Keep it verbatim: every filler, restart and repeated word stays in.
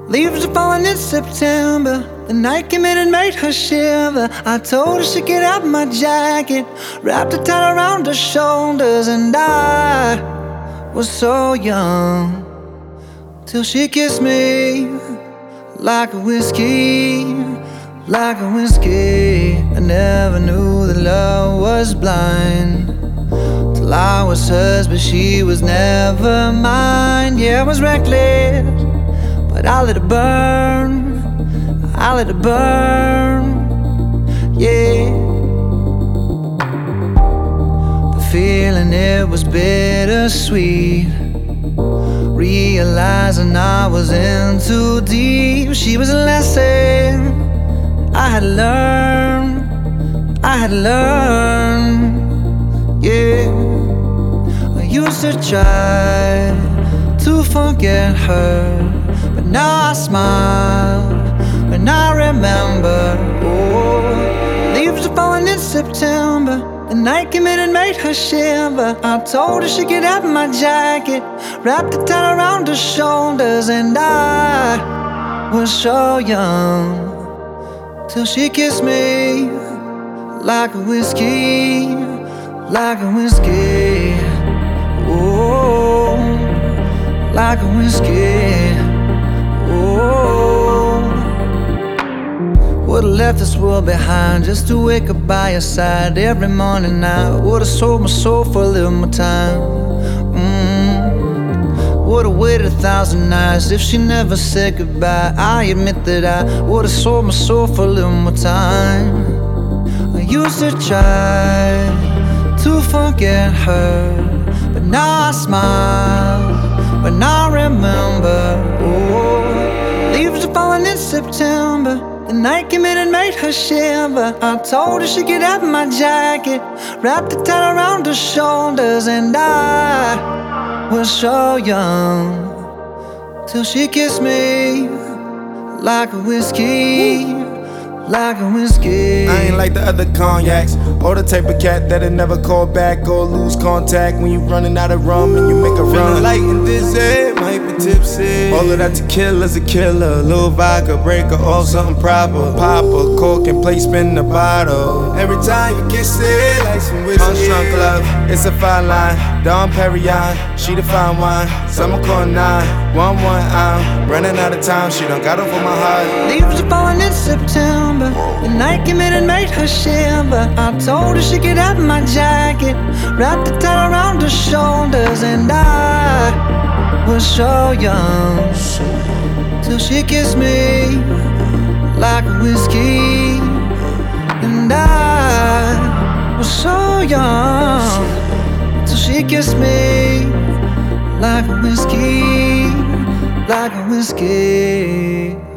Leaves are falling in September. The night came in and made her shiver. I told her she'd get out my jacket, wrapped it tight around her shoulders, and I was so young till she kissed me like a whiskey, like a whiskey. I never knew that love was blind till I was hers, but she was never mine. Yeah, I was reckless, but I let it burn, I let it burn, yeah. The feeling, it was bittersweet, realizing I was in too deep. She was a lesson I had learned, I had learned, yeah. I used to try to forget her, but now I smile when I remember. Oh, leaves are falling in September. The night came in and made her shiver. I told her she'd get out my jacket, wrapped it tight around her shoulders, and I was so young till she kissed me like a whiskey, like a whiskey. Oh, like a whiskey. Oh, would've left this world behind just to wake up by your side every morning. I would've sold my soul for a little more time. mm. Would've waited a thousand nights if she never said goodbye. I admit that I would've sold my soul for a little more time. I used to try to forget her, but now I smile when I remember. Oh, leaves are falling in September. The night came in and made her shiver. I told her she'd get out my jacket, wrapped it tight around her shoulders, and I was so young till she kissed me like a whiskey, like a whiskey. I ain't like the other cognacs, or the type of cat that'll never call back or lose contact when you running out of rum and you make a run. Feeling light and dizzy, might be tipsy. All of that tequila's a killer. Little vodka, break her off something proper. Pop a cork and play spin the bottle. Every time you kiss it, like some whiskey. Unstrung love, it's a fine line. Dom Perignon, she the fine wine. Summer core nine, one one. I'm running out of time. She done got over my heart. Leaves are falling in September. The night came in and made her shiver. I told her she'd get out my jacket, wrapped it tight around her shoulders, and I was so young till she kissed me like a whiskey. And I was so young till she kissed me like a whiskey, like a whiskey.